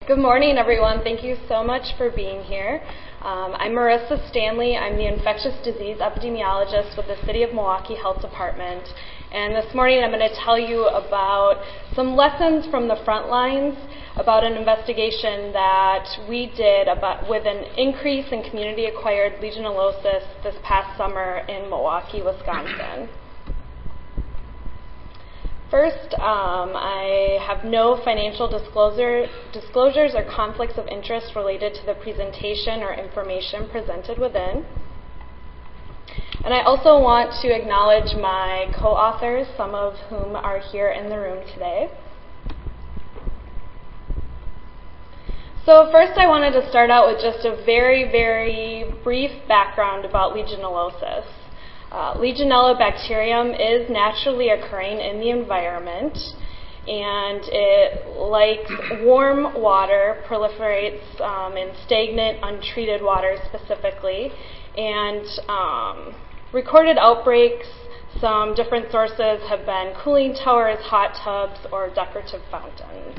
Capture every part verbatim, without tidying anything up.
Good morning, everyone. Thank you so much for being here. Um, I'm Marissa Stanley. I'm the infectious disease epidemiologist with the City of Milwaukee Health Department. And this morning I'm going to tell you about some lessons from the front lines about an investigation that we did about with an increase in community-acquired Legionellosis this past summer in Milwaukee, Wisconsin. First, um, I have no financial disclosure, disclosures or conflicts of interest related to the presentation or information presented within. And I also want to acknowledge my co-authors, some of whom are here in the room today. So first I wanted to start out with just a very, very brief background about Legionellosis. Uh, Legionella bacterium is naturally occurring in the environment, and it, like warm water, proliferates um, in stagnant, untreated water specifically. And um, recorded outbreaks, some different sources have been cooling towers, hot tubs, or decorative fountains.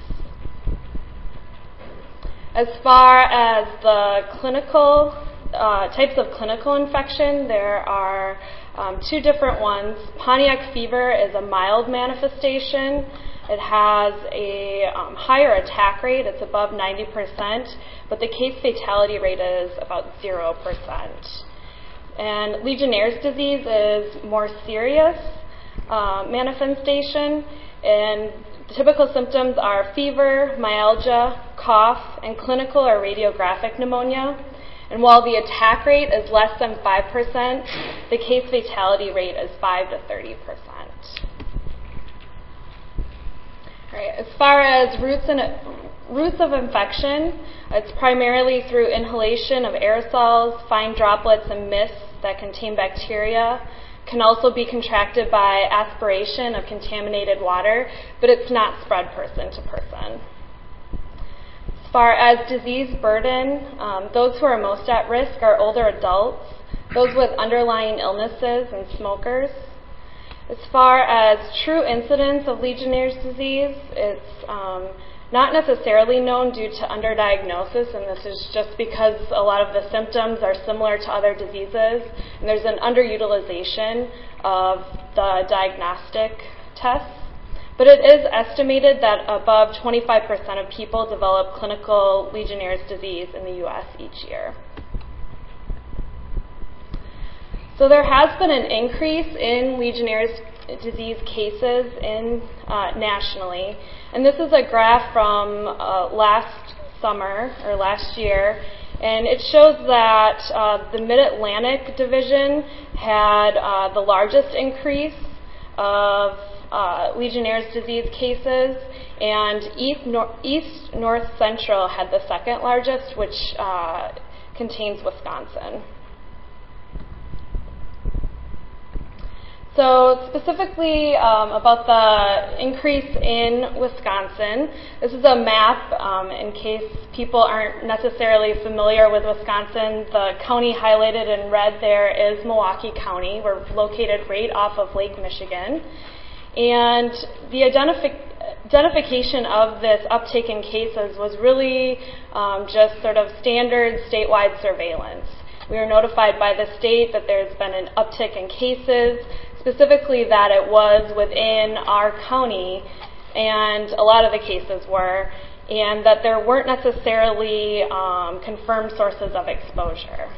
As far as the clinical uh, types of clinical infection, there are um, two different ones. Pontiac fever is a mild manifestation. It has a um, higher attack rate. It's above ninety percent, but the case fatality rate is about zero percent. And Legionnaire's disease is more serious uh, manifestation, and typical symptoms are fever, myalgia, cough, and clinical or radiographic pneumonia. And while the attack rate is less than five percent, the case fatality rate is five to thirty percent. All right, as far as routes, and, routes of infection, it's primarily through inhalation of aerosols, fine droplets, and mists that contain bacteria. Can also be contracted by aspiration of contaminated water, but it's not spread person to person. As far as disease burden, um, those who are most at risk are older adults, those with underlying illnesses, and smokers. As far as true incidence of Legionnaire's disease, it's um, not necessarily known due to underdiagnosis, and this is just because a lot of the symptoms are similar to other diseases, and there's an underutilization of the diagnostic tests. But it is estimated that above twenty-five percent of people develop clinical Legionnaire's disease in the U S each year. So there has been an increase in Legionnaire's disease cases in uh, nationally, and this is a graph from uh, last summer or last year, and it shows that uh, the Mid-Atlantic division had uh, the largest increase of uh, Legionnaire's disease cases, and East, nor- East North Central had the second largest, which uh, contains Wisconsin. So specifically um, about the increase in Wisconsin, this is a map um, in case people aren't necessarily familiar with Wisconsin. The county highlighted in red there is Milwaukee County. We're located right off of Lake Michigan. And the identifi- identification of this uptick in cases was really um, just sort of standard statewide surveillance. We were notified by the state that there's been an uptick in cases, specifically that it was within our county, and a lot of the cases were, and that there weren't necessarily um, confirmed sources of exposure.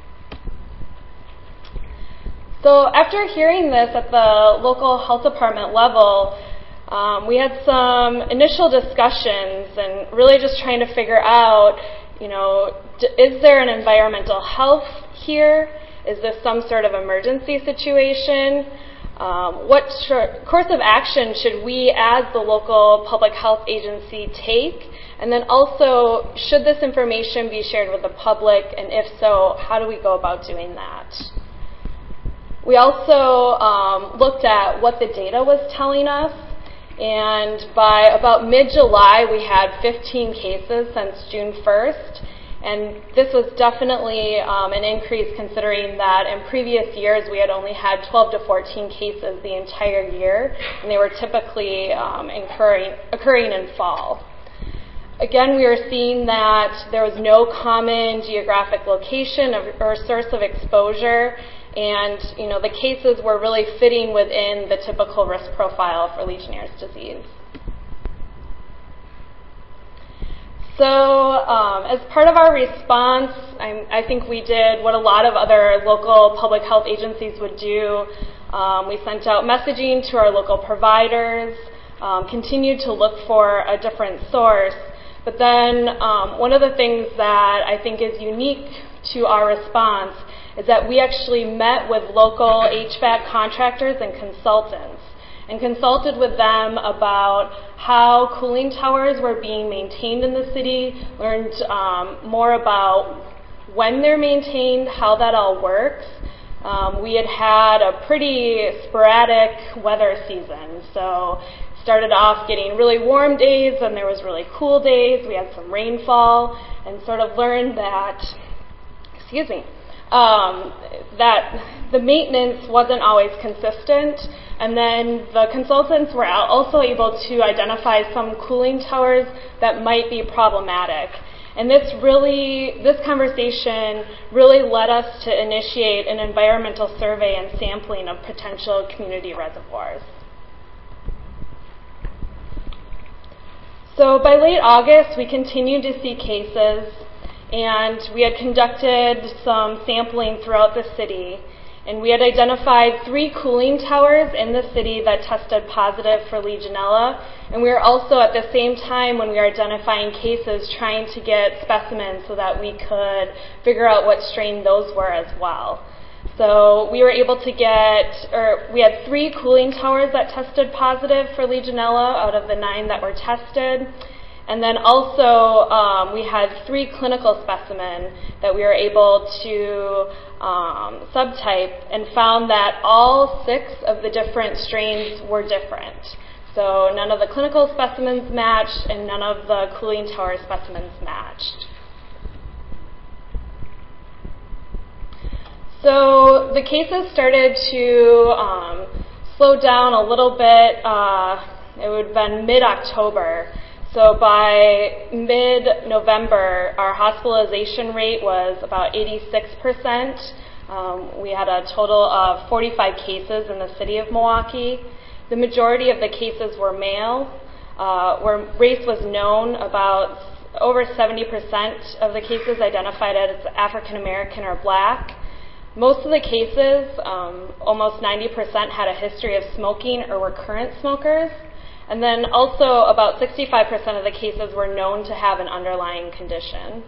So after hearing this at the local health department level, um, we had some initial discussions and really just trying to figure out, you know, d- is there an environmental health here? Is this some sort of emergency situation? Um, what sh- course of action should we as the local public health agency take? And then also, should this information be shared with the public? And if so, how do we go about doing that? We also um, looked at what the data was telling us. And by about mid-July, we had fifteen cases since June first. And this was definitely um, an increase considering that in previous years we had only had twelve to fourteen cases the entire year, and they were typically um, occurring, occurring in fall. Again, we are seeing that there was no common geographic location of, or source of exposure, and you know the cases were really fitting within the typical risk profile for Legionnaire's disease. So um, as part of our response, I, I think we did what a lot of other local public health agencies would do. Um, we sent out messaging to our local providers, um, continued to look for a different source. But then um, one of the things that I think is unique to our response is that we actually met with local H V A C contractors and consultants and consulted with them about how cooling towers were being maintained in the city, learned um, more about when they're maintained, how that all works. Um, we had had a pretty sporadic weather season, so started off getting really warm days and there was really cool days. We had some rainfall and sort of learned that, excuse me, um, that the maintenance wasn't always consistent. And then the consultants were also able to identify some cooling towers that might be problematic. And this really, this conversation really led us to initiate an environmental survey and sampling of potential community reservoirs. So by late August, we continued to see cases, and we had conducted some sampling throughout the city, and we had identified three cooling towers in the city that tested positive for Legionella, and we were also at the same time when we were identifying cases trying to get specimens so that we could figure out what strain those were as well. So we were able to get, or we had three cooling towers that tested positive for Legionella out of the nine that were tested. And then also um, we had three clinical specimens that we were able to um, subtype and found that all six of the different strains were different. So none of the clinical specimens matched and none of the cooling tower specimens matched. So the cases started to um, slow down a little bit. Uh, it would have been mid-October. So by mid-November, our hospitalization rate was about eighty-six percent. Um, we had a total of forty-five cases in the city of Milwaukee. The majority of the cases were male, uh, where race was known. About over seventy percent of the cases identified as African American or black. Most of the cases, um, almost ninety percent, had a history of smoking or were current smokers. And then also about sixty-five percent of the cases were known to have an underlying condition.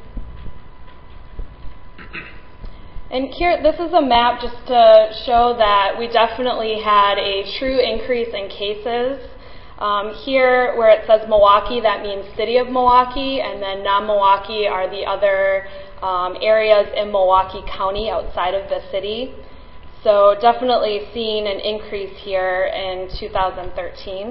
And here, this is a map just to show that we definitely had a true increase in cases. Um, here, where it says Milwaukee, that means city of Milwaukee, and then non-Milwaukee are the other um, areas in Milwaukee County outside of the city. So definitely seeing an increase here in two thousand thirteen.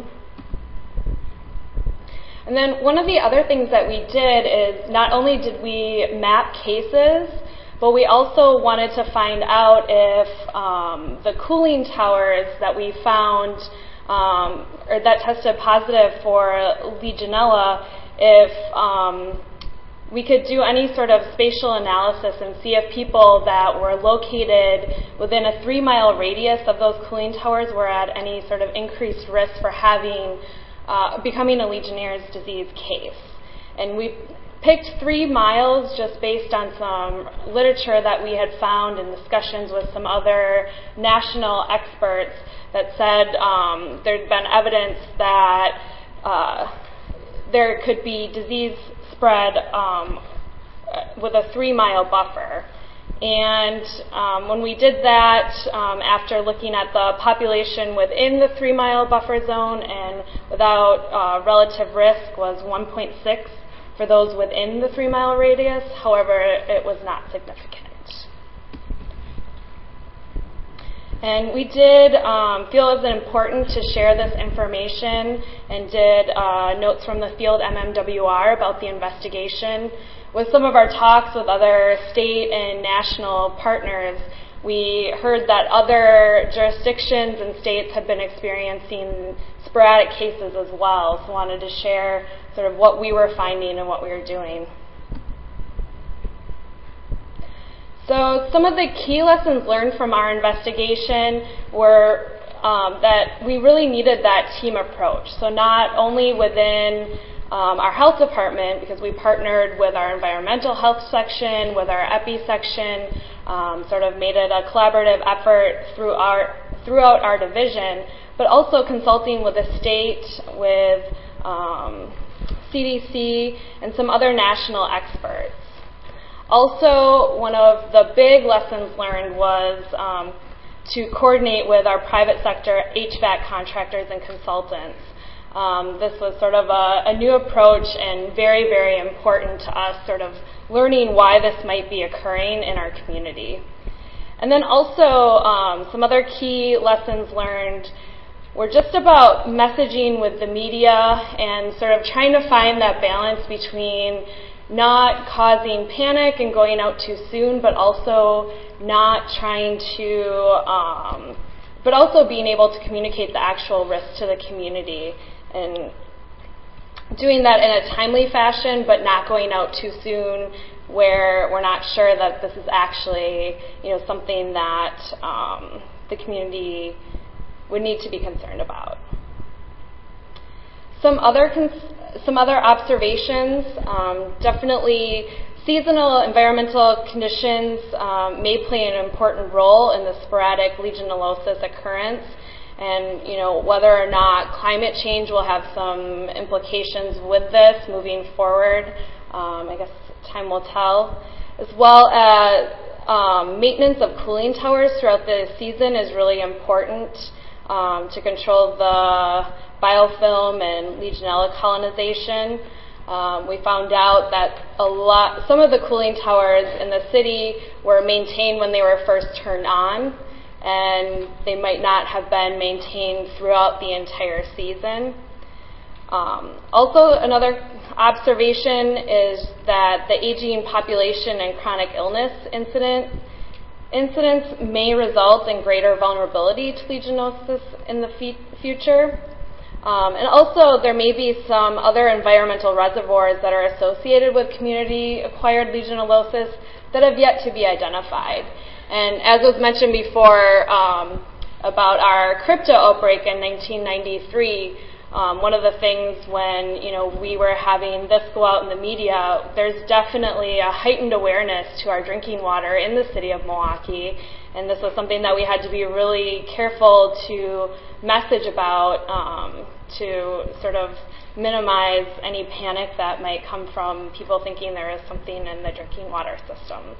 And then one of the other things that we did is not only did we map cases, but we also wanted to find out if um, the cooling towers that we found um, or that tested positive for Legionella, if um, we could do any sort of spatial analysis and see if people that were located within a three-mile radius of those cooling towers were at any sort of increased risk for having Uh, becoming a Legionnaire's disease case. And we picked three miles just based on some literature that we had found in discussions with some other national experts that said um, there'd been evidence that uh, there could be disease spread um, with a three-mile buffer. And um, when we did that, um, after looking at the population within the three-mile buffer zone and without uh, relative risk was one point six for those within the three-mile radius. However, it was not significant. And we did um, feel it was important to share this information and did uh, notes from the field M M W R about the investigation. With some of our talks with other state and national partners, we heard that other jurisdictions and states have been experiencing sporadic cases as well. So wanted to share sort of what we were finding and what we were doing. So some of the key lessons learned from our investigation were um, that we really needed that team approach. So not only within um, our health department, because we partnered with our environmental health section, with our epi section, um, sort of made it a collaborative effort through our, throughout our division, but also consulting with the state, with um, C D C, and some other national experts. Also, one of the big lessons learned was um, to coordinate with our private sector H V A C contractors and consultants. Um, this was sort of a, a new approach and very, very important to us, sort of learning why this might be occurring in our community. And then also, um, some other key lessons learned were just about messaging with the media and sort of trying to find that balance between not causing panic and going out too soon, but also not trying to, um, but also being able to communicate the actual risk to the community and doing that in a timely fashion, but not going out too soon where we're not sure that this is actually, you know, something that um, the community would need to be concerned about. Some other cons- some other observations, um, definitely seasonal environmental conditions um, may play an important role in the sporadic legionellosis occurrence, and you know whether or not climate change will have some implications with this moving forward. Um, I guess time will tell. As well as um, maintenance of cooling towers throughout the season is really important um, to control the biofilm and Legionella colonization. Um, we found out that a lot, some of the cooling towers in the city were maintained when they were first turned on, and they might not have been maintained throughout the entire season. Um, also, another observation is that the aging population and chronic illness incident, incidents may result in greater vulnerability to legionellosis in the fe- future. Um, and also, there may be some other environmental reservoirs that are associated with community-acquired legionellosis that have yet to be identified. And as was mentioned before um, about our crypto outbreak in nineteen ninety-three, um, one of the things when you know we were having this go out in the media, there's definitely a heightened awareness to our drinking water in the city of Milwaukee. And this was something that we had to be really careful to message about um, to sort of minimize any panic that might come from people thinking there is something in the drinking water systems.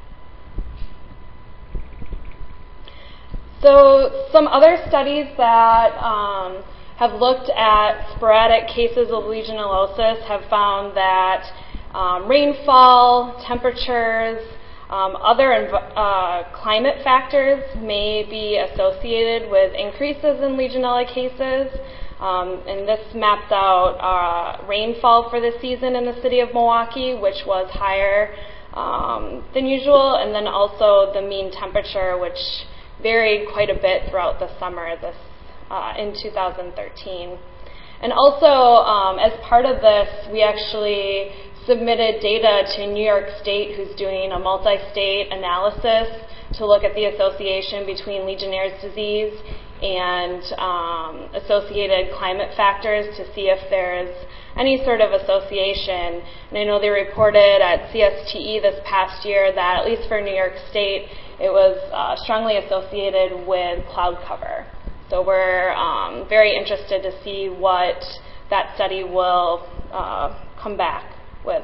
So some other studies that um, have looked at sporadic cases of legionellosis have found that um, rainfall, temperatures, Um, other env- uh, climate factors may be associated with increases in Legionella cases, um, and this maps out uh, rainfall for the season in the city of Milwaukee, which was higher um, than usual, and then also the mean temperature, which varied quite a bit throughout the summer this uh, in two thousand thirteen. And also, um, as part of this, we actually submitted data to New York State, who's doing a multi-state analysis to look at the association between Legionnaire's disease and um, associated climate factors to see if there's any sort of association. And I know they reported at C S T E this past year that, at least for New York State, it was uh, strongly associated with cloud cover. So we're um, very interested to see what that study will uh, come back with.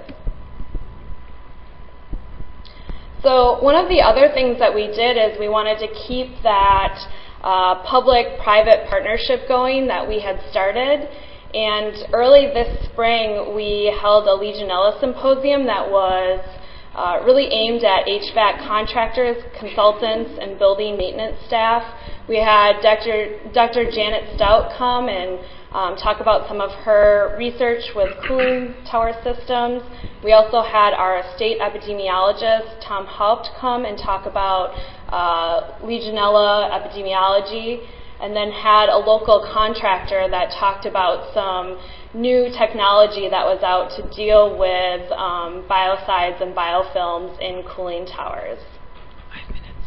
So one of the other things that we did is we wanted to keep that uh, public-private partnership going that we had started. And early this spring, we held a Legionella symposium that was uh, really aimed at H V A C contractors, consultants, and building maintenance staff. We had Doctor Doctor Janet Stout come and um, talk about some of her research with cooling tower systems. We also had our state epidemiologist, Tom Haupt, come and talk about uh, Legionella epidemiology, and then had a local contractor that talked about some new technology that was out to deal with um, biocides and biofilms in cooling towers. Five minutes.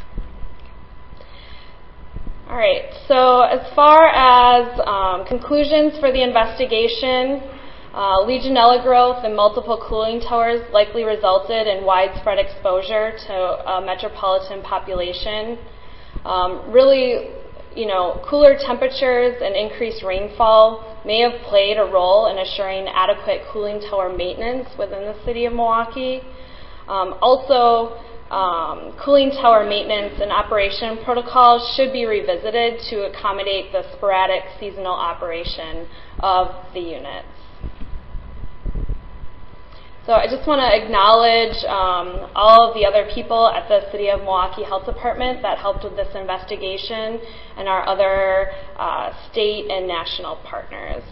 All right, so as far as um, conclusions for the investigation, uh, Legionella growth in multiple cooling towers likely resulted in widespread exposure to a metropolitan population. Um, really, you know, cooler temperatures and increased rainfall may have played a role in assuring adequate cooling tower maintenance within the city of Milwaukee. Um, also, um, cooling tower maintenance and operation protocols should be revisited to accommodate the sporadic seasonal operation of the units. So I just want to acknowledge um, all of the other people at the City of Milwaukee Health Department that helped with this investigation and our other uh, state and national partners.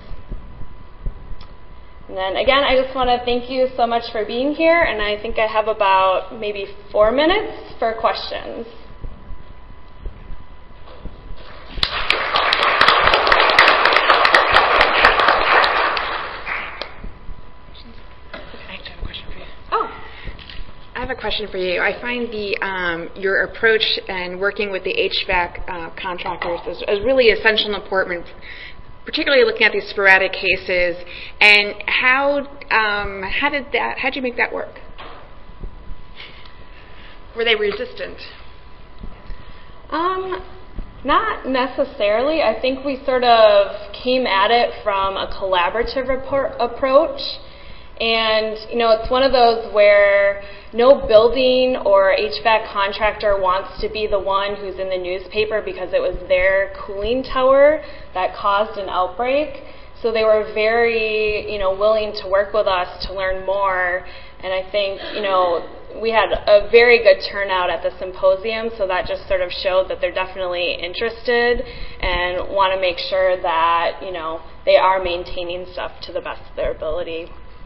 And then again, I just want to thank you so much for being here, and I think I have about maybe four minutes for questions. I have a question for you. I find the um, your approach and working with the H V A C uh, contractors is, is really essential and important, particularly looking at these sporadic cases. And how um, how did that? How did you make that work? Were they resistant? Um, not necessarily. I think we sort of came at it from a collaborative report approach. And, you know, it's one of those where no building or H V A C contractor wants to be the one who's in the newspaper because it was their cooling tower that caused an outbreak. So they were very, you know, willing to work with us to learn more. And I think, you know, we had a very good turnout at the symposium, so that just sort of showed that they're definitely interested and want to make sure that, you know, they are maintaining stuff to the best of their ability.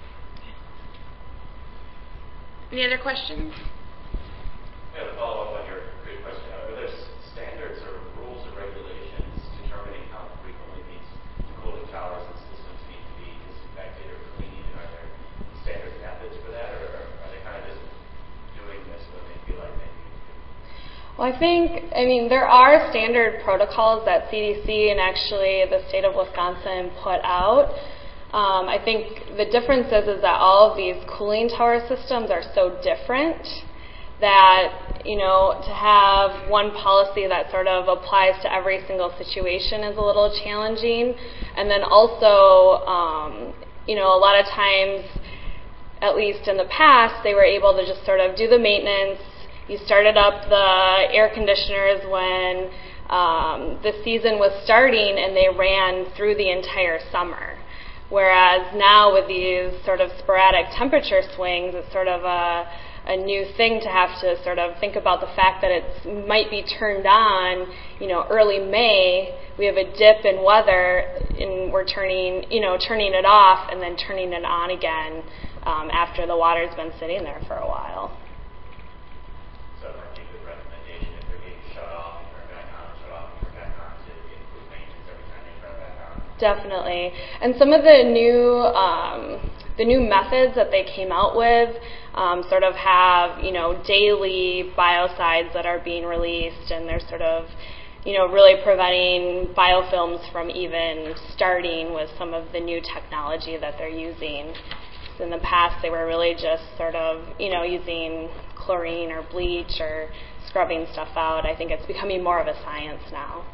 Any other questions? Yeah, to follow up on your good question, are there standards or rules or regulations determining how frequently these cooling towers and systems need to be disinfected or cleaned? Are there standard methods for that, or are they kind of just doing this when they feel like they need to? Well, I think, I mean, there are standard protocols that C D C and actually the state of Wisconsin put out. Um, I think the difference is, is that all of these cooling tower systems are so different that, you know, to have one policy that sort of applies to every single situation is a little challenging. And then also, um, you know, a lot of times, at least in the past, they were able to just sort of do the maintenance. You started up the air conditioners when um, the season was starting, and they ran through the entire summer. Whereas now with these sort of sporadic temperature swings, it's sort of a, a new thing to have to sort of think about the fact that it might be turned on, you know, early May. We have a dip in weather, and we're turning, you know, turning it off and then turning it on again um, after the water's been sitting there for a while. So it might be a good recommendation if they're being shut off and turned back on, shut off and turned back on, to include maintenance every time they turn back on. Definitely. And some of the new um, the new methods that they came out with um, sort of have, you know, daily biocides that are being released, and they're sort of, you know, really preventing biofilms from even starting with some of the new technology that they're using. So in the past, they were really just sort of, you know, using chlorine or bleach or scrubbing stuff out. I think it's becoming more of a science now.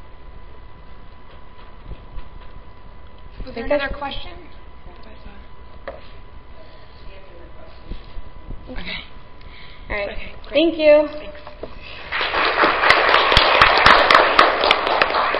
Was there another question? Okay. All right. Okay, great. Thank you. Thanks.